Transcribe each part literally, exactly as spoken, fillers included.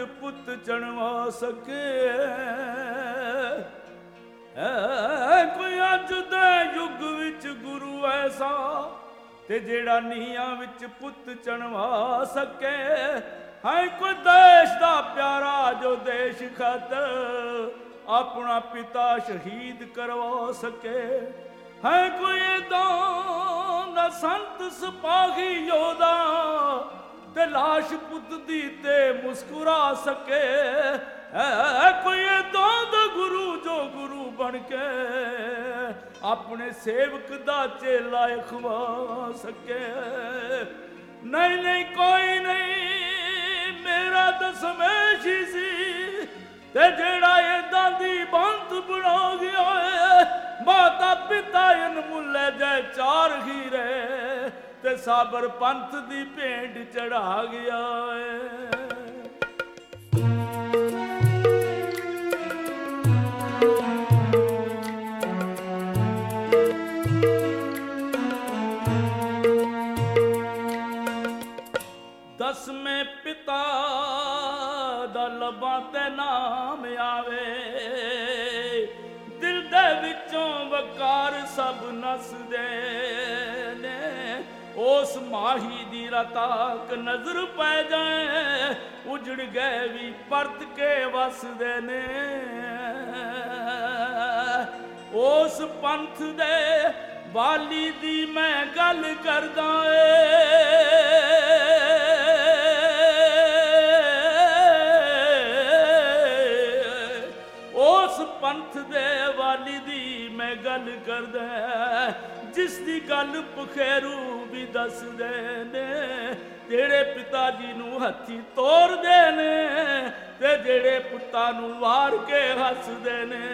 ਪੁੱਤ ਚਣਵਾ ਸਕੇ। ਐ ਕੋਈ ਅੱਜ ਦੇ ਯੁੱਗ ਵਿੱਚ ਗੁਰੂ ਐਸਾ ਤੇ ਜਿਹੜਾ ਨੀਹਾਂ ਵਿੱਚ ਪੁੱਤ ਚਣਵਾ ਸਕੇ। ਹੈ ਕੋਈ ਦੇਸ਼ ਦਾ ਪਿਆਰਾ ਜੋ ਦੇਸ਼ ਖਾਤਰ ਆਪਣਾ ਪਿਤਾ ਸ਼ਹੀਦ ਕਰਵਾ ਸਕੇ। ਹੈ ਕੋਈ ਏਦਾਂ ਦਾ ਸੰਤ ਸਿਪਾਹੀ ਯੋਧਾ ਤੇ ਲਾਸ਼ ਪੁੱਤ ਦੀ ਤੇ ਮੁਸਕਰਾ ਸਕੇ। ਹੈ ਕੋਈ ਏਦਾਂ ਦਾ ਗੁਰੂ ਜੋ ਗੁਰੂ ਬਣ ਕੇ ਆਪਣੇ ਸੇਵਕ ਦਾ ਚੇਲਾ ਖਵਾ ਸਕੇ। ਨਹੀਂ ਨਹੀਂ ਕੋਈ ਨਹੀਂ, ਮੇਰਾ ਦਸਮੇਸ਼ ਹੀ ਸੀ ਤੇ ਜਿਹੜਾ ਏਦਾਂ ਦੀ ਬੰਤ ਬਣਾ ਗਿਆ ਏ। ਮਾਤਾ ਪਿਤਾ ਅਨਮੁੱਲੇ ਜੈ ਚਾਰ ਹੀਰੇ ਤੇ ਸਾਬਰ ਪੰਥ ਦੀ ਭੇਂਟ ਚੜਾ ਗਿਆ ਏ। ਦਸਵੇਂ ਪਿਤਾ ਦਾ ਲੱਭਾਂ ਤੇ ਨਾਮ ਆਵੇ, ਦਿਲ ਦੇ ਵਿੱਚੋਂ ਵਕਾਰ ਸਭ ਨਸਦੇ ਨੇ। ਉਸ ਮਾਹੀ ਦੀ ਰਤਾਕ ਨਜ਼ਰ ਪੈ ਜਾਏ, ਉਜੜ ਗਏ ਵੀ ਪਰਤ ਕੇ ਵਸਦੇ ਨੇ। ਉਸ ਪੰਥ ਦੇ ਵਾਲੀ ਦੀ ਮੈਂ ਗੱਲ ਕਰਦਾ ਏ। ਪੰਥ ਦੇ ਵਾਲੀ ਦੀ ਮੈਂ ਗੱਲ ਕਰਦਾ, ਜਿਸ ਦੀ ਗੱਲ ਪਖੇਰੂ ਵੀ ਦੱਸਦੇ ਨੇ। ਜਿਹੜੇ ਪਿਤਾ ਜੀ ਨੂੰ ਹੱਥੀ ਤੋਰਦੇ ਨੇ ਤੇ ਜਿਹੜੇ ਪੁੱਤਾਂ ਨੂੰ ਵਾਰ ਕੇ ਹੱਸਦੇ ਨੇ।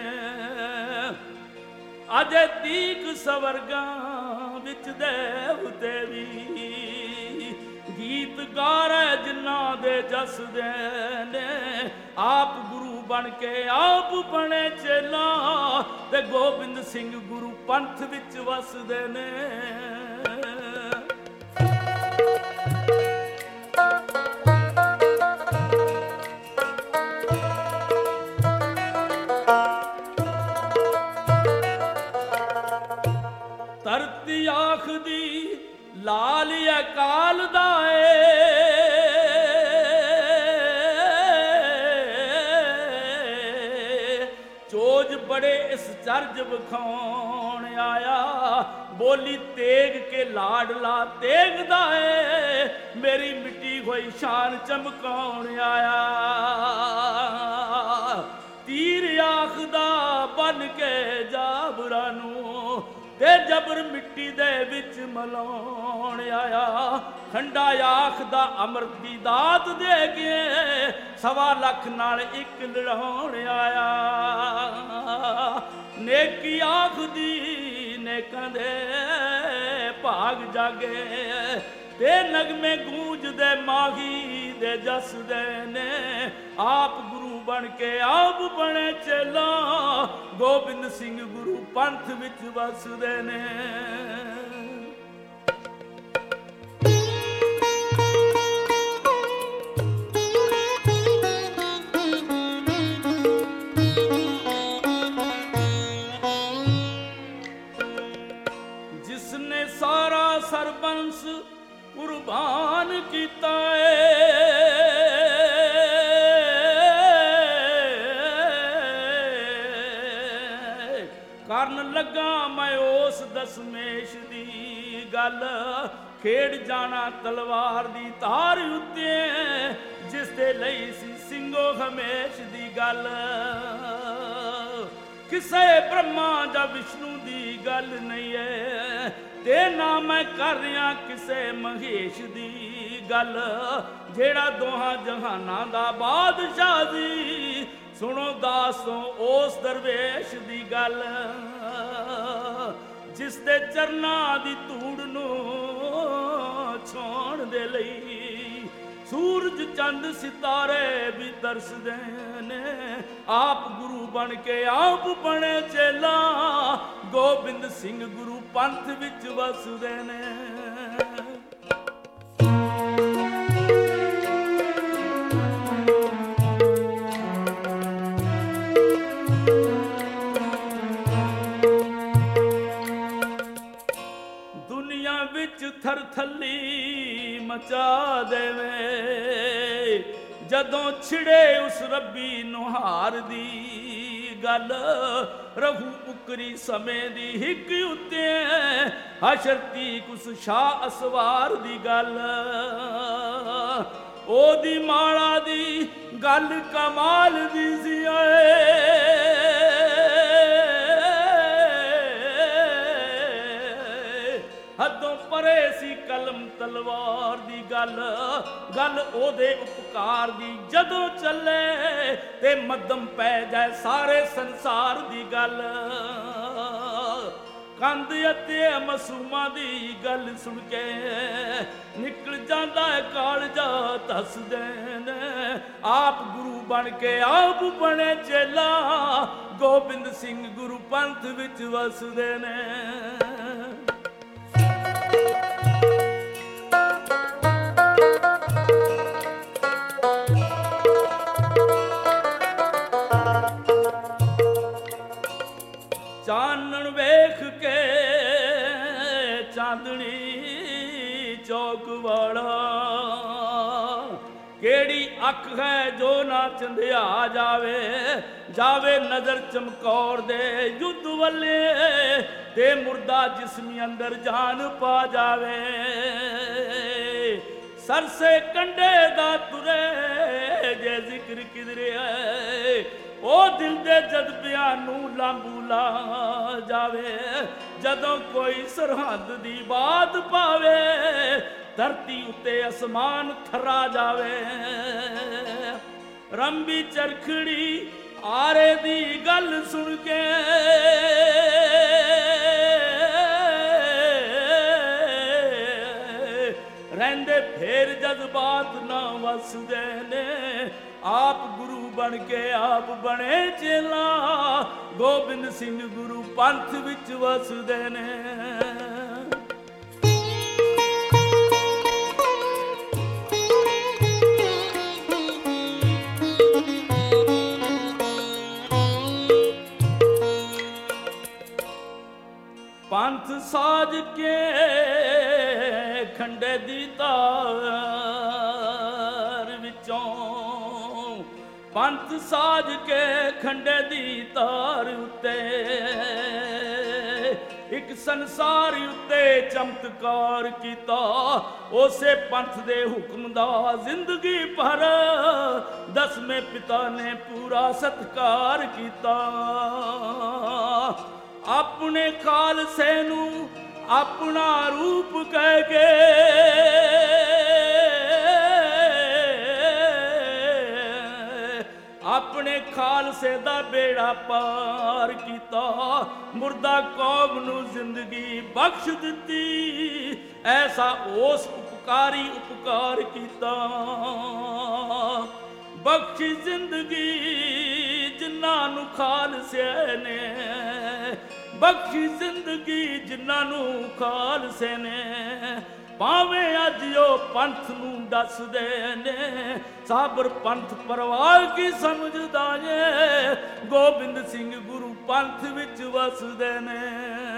ਅਜੇ ਤੀਕ ਸਵਰਗਾਂ ਵਿੱਚ ਦੇਵਤੇ ਵੀ ਗੀਤ ਗਾ ਰਹੇ ਜਿਨ੍ਹਾਂ ਦੇ ਜਸਦੇ ਨੇ। ਆਪ ਗੁਰੂ ਬਣ ਕੇ ਆਪ ਬਣੇ ਚੇਲਾ ਤੇ ਗੋਬਿੰਦ ਸਿੰਘ ਗੁਰੂ ਪੰਥ ਵਿੱਚ ਵਸਦੇ ਨੇ। ਧਰਤੀ ਆਖਦੀ ਲਾਲ ਅਕਾਲ ਦਾ ਏ। ਚੋਜ ਬੜੇ ਇਸ ਚਰਜ ਵਿਖਾਉਣ ਆਇਆ, ਬੋਲੀ ਤੇਗ ਕੇ ਲਾਡਲਾ ਤੇਗਦਾ ਏ। ਮੇਰੀ ਮਿੱਟੀ ਹੋਈ ਸ਼ਾਨ ਚਮਕਾਉਣ ਆਇਆ, ਤੀਰ ਆਖਦਾ ਬਨ ਕੇ ਜਾਬਰਾਂ ਨੂੰ ਤੇ ਜਬਰ ਮਿੱਟੀ ਦੇ ਵਿੱਚ ਮਲਾਉਣ ਆਇਆ। ਖੰਡਾ ਆਖਦਾ ਅੰਮ੍ਰਿਤ ਦੀ ਦਾਤ ਦੇ ਕੇ ਸਵਾ ਲੱਖ ਨਾਲ ਇੱਕ ਲੜਾਉਣ ਆਇਆ। ਨੇਕੀ ਆਖਦੀ ਨੇਕਾਂ ਦੇ ਭਾਗ ਜਾਗੇ ਤੇ ਨਗਮੇ ਗੂੰਜਦੇ ਮਾਹੀ ਦੇ ਜਸਦੇ ਨੇ। ਆਪ ਗੁਰੂ ਬਣ ਕੇ ਆਪ ਬਣੇ ਚੇਲਾ, ਗੋਬਿੰਦ ਸਿੰਘ ਗੁਰੂ ਪੰਥ ਵਿੱਚ ਵਸਦੇ ਨੇ। ਜਿਸਨੇ ਸਾਰਾ ਸਰਬੰਸ ਕੁਰਬਾਨ ਕੀਤਾ ਏ, ਕਰਨ ਲੱਗਾ ਮੈਂ ਉਸ ਦਸਮੇਸ਼ ਦੀ ਗੱਲ। ਖੇਡ ਜਾਣਾ ਤਲਵਾਰ ਦੀ ਧਾਰ ਉੱਤੇ, ਜਿਸ ਦੇ ਲਈ ਸੀ ਸਿੰਘੋ ਹਮੇਸ਼ ਦੀ ਗੱਲ। ਕਿਸੇ ਬ੍ਰਹਮਾ ਜਾਂ ਵਿਸ਼ਨੂੰ ਦੀ ਗੱਲ ਨਹੀਂ ਏ ਤੇ ਨਾ ਮੈਂ ਕਰ ਰਿਹਾ ਕਿਸੇ ਮਹੇਸ਼ ਦੀ ਗੱਲ। ਜਿਹੜਾ ਦੋਹਾਂ ਜਹਾਨਾਂ ਦਾ ਬਾਦਸ਼ਾਹ ਸੀ, ਸੁਣੋ ਦਾਸੋ ਉਸ ਦਰਵੇਸ਼ ਦੀ ਗੱਲ। ਜਿਸ ਦੇ ਚਰਨਾਂ ਦੀ ਧੂੜ ਨੂੰ ਛਾਉਣ ਦੇ ਲਈ ਸੂਰਜ ਚੰਦ ਸਿਤਾਰੇ ਵੀ ਤਰਸਦੇ ਨੇ। ਆਪ ਗੁਰੂ ਬਣ ਕੇ ਆਪ ਬਣੇ ਚੇਲਾ, ਗੋਬਿੰਦ ਸਿੰਘ ਗੁਰੂ ਪੰਥ ਵਿੱਚ ਵਸਦੇ ਨੇ। ਵਿੱਚ ਥਰਥੱਲੀ ਮਚਾ ਦੇਵੇ। ਜਦੋਂ ਛਿੜੇ ਉਸ ਰੱਬੀ ਨੁਹਾਰ ਦੀ ਗੱਲ, ਰਹੂ ਉਕਰੀ ਸਮੇਂ ਦੀ ਹਿੱਕ ਉੱਤੇ ਹਸ਼ਰ ਤੀਕ ਉਸ ਸ਼ਾਹ ਅਸਵਾਰ ਦੀ ਗੱਲ। ਉਹਦੀ ਮਾਲਾ ਦੀ ਗੱਲ ਕਮਾਲ ਦੀ ਸੀ ਹੱਦੋਂ ਪਰੇ ਸੀ ਕਲਮ ਤਲਵਾਰ ਦੀ ਗੱਲ। ਗੱਲ ਉਹਦੇ ਉਪਕਾਰ ਦੀ ਜਦੋਂ ਚੱਲੇ ਤੇ ਮੱਧਮ ਪੈ ਜਾਏ ਸਾਰੇ ਸੰਸਾਰ ਦੀ ਗੱਲ। ਕੰਧ ਅਤੇ ਮਾਸੂਮਾਂ ਦੀ ਗੱਲ ਸੁਣ ਕੇ ਨਿਕਲ ਜਾਂਦਾ ਹੈ ਕਾਲਜਾ ਧੱਸਦੇ ਨੇ। ਆਪ ਗੁਰੂ ਬਣ ਕੇ ਆਪ ਬਣੇ ਚੇਲਾ, ਗੋਬਿੰਦ ਸਿੰਘ ਗੁਰੂ ਪੰਥ ਵਿੱਚ ਵਸਦੇ ਨੇ। ਚਾਨਣ ਵੇਖ ਕੇ ਚਾਂਦਣੀ ਚੌਕ ਵਾਲਾ, ਕਿਹੜੀ ਅੱਖ ਹੈ ਜੋ ਨਾ ਚੰਦਿਆ ਜਾਵੇ। ਜਾਵੇ ਨਜ਼ਰ ਚਮਕੌਰ ਦੇ ਯੁੱਧ ਵੱਲੇ, ਤੇ ਮੁਰਦਾ ਜਿਸਮ ਅੰਦਰ ਜਾਨ ਪਾ ਜਾਵੇ। ਸਰਸੇ ਕੰਡੇ ਦਾ ਤੁਰੇ ਜੇ ਜ਼ਿਕਰ ਕਿਧਰੇ ਹੈ, ਉਹ ਦਿਲ ਦੇ ਜਜ਼ਬਿਆਂ ਨੂੰ ਲਾਂਬੂ ਲਾ ਜਾਵੇ। ਜਦੋਂ ਕੋਈ ਸਰਹੱਦ ਦੀ ਬਾਤ ਪਾਵੇ, ਧਰਤੀ ਉੱਤੇ ਅਸਮਾਨ ਥਰਾ ਜਾਵੇ। ਰੰਬੀ ਚਰਖੜੀ ਆਰੇ ਦੀ ਗੱਲ ਸੁਣ ਕੇ ਰਹਿੰਦੇ ਫੇਰ ਜਜ਼ਬਾਤ ਨਾ ਵਸਦੇ ਨੇ। ਆਪ ਗੁਰੂ ਬਣ ਕੇ ਆਪ ਬਣੇ ਚੇਲਾ, ਗੋਬਿੰਦ ਸਿੰਘ ਗੁਰੂ ਪੰਥ ਵਿੱਚ ਵਸਦੇ ਨੇ। ਪੰਥ ਸਾਜ ਕੇ ਖੰਡੇ ਦੀ ਤਾਰ ਵਿੱਚੋਂ, ਪੰਥ ਸਾਜ ਕੇ ਖੰਡੇ ਦੀ ਤਾਰ ਉੱਤੇ ਇੱਕ ਸੰਸਾਰ ਉੱਤੇ ਚਮਤਕਾਰ ਕੀਤਾ। ਉਸੇ ਪੰਥ ਦੇ ਹੁਕਮ ਦਾ ਜ਼ਿੰਦਗੀ ਭਰ ਦਸਵੇਂ ਪਿਤਾ ਨੇ ਪੂਰਾ ਸਤਿਕਾਰ ਕੀਤਾ। ਆਪਣੇ ਖਾਲਸੇ ਨੂੰ ਆਪਣਾ ਰੂਪ ਕਹਿ ਕੇ ਆਪਣੇ ਖਾਲਸੇ ਦਾ ਬੇੜਾ ਪਾਰ ਕੀਤਾ। ਮੁਰਦਾ ਕੌਮ ਨੂੰ ਜ਼ਿੰਦਗੀ ਬਖਸ਼ ਦਿੱਤੀ, ਐਸਾ ਉਸ ਉਪਕਾਰੀ ਉਪਕਾਰ ਕੀਤਾ। ਬਖਸ਼ੀ ਜ਼ਿੰਦਗੀ ਜਿਨ੍ਹਾਂ ਨੂੰ ਖਾਲਸੇ ਨੇ, ਬਖਸ਼ੀ ਜ਼ਿੰਦਗੀ ਜਿਨ੍ਹਾਂ ਨੂੰ ਖਾਲਸੇ ਨੇ। ਭਾਵੇਂ ਅੱਜ ਉਹ ਪੰਥ ਨੂੰ ਦੱਸਦੇ ਨੇ, ਸਾਬਰ ਪੰਥ ਪਰਵਾਹ ਕੀ ਸਮਝਦਾ ਏ, ਗੋਬਿੰਦ ਸਿੰਘ ਗੁਰੂ ਪੰਥ ਵਿੱਚ ਵਸਦੇ ਨੇ।